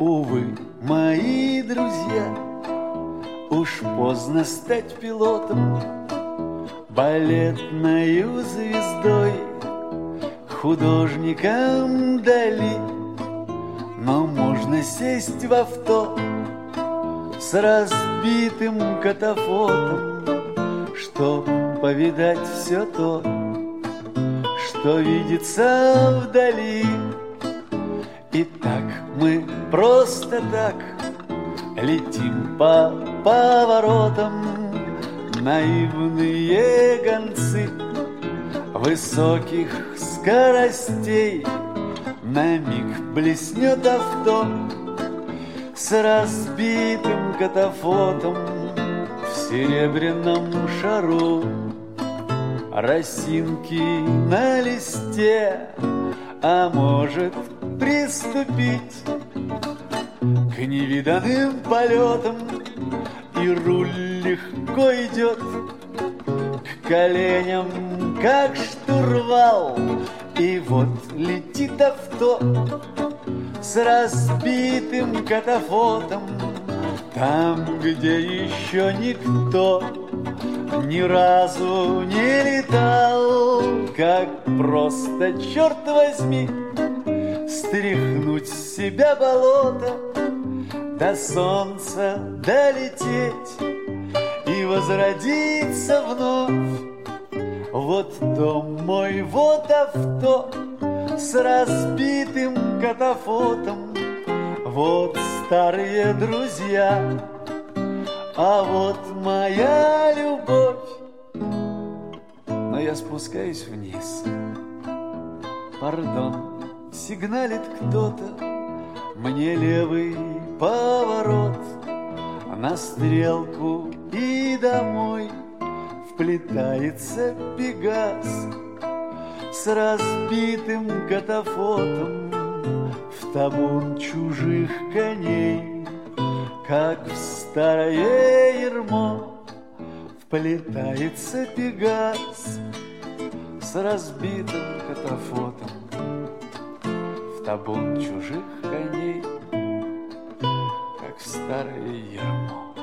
Увы, мои друзья, уж поздно стать пилотом, балетною звездой, художником Дали. Но можно сесть в авто с разбитым катафотом, чтоб повидать все то, что видится вдали. И так мы просто так летим по поворотам, наивные гонцы высоких скоростей. На миг блеснет авто с разбитым катафотом в серебряном шару. Росинки на листе, а может приступить к невиданным полетам, и руль легко идет к коленям, как штурвал. И вот летит авто с разбитым катафотом там, где еще никто ни разу не летал. Как просто, черт возьми, стряхнуть с себя болото, до солнца долететь и возродиться вновь. Вот дом мой, вот авто с разбитым катафотом, вот старые друзья, а вот моя любовь. Но я спускаюсь вниз. Пардон, сигналит кто-то, мне левый поворот на стрелку и домой. Вплетается Пегас с разбитым катафотом в табун чужих коней, как в старое ермо. Вплетается Пегас с разбитым катафотом в табун чужих коней, как в старое ермо.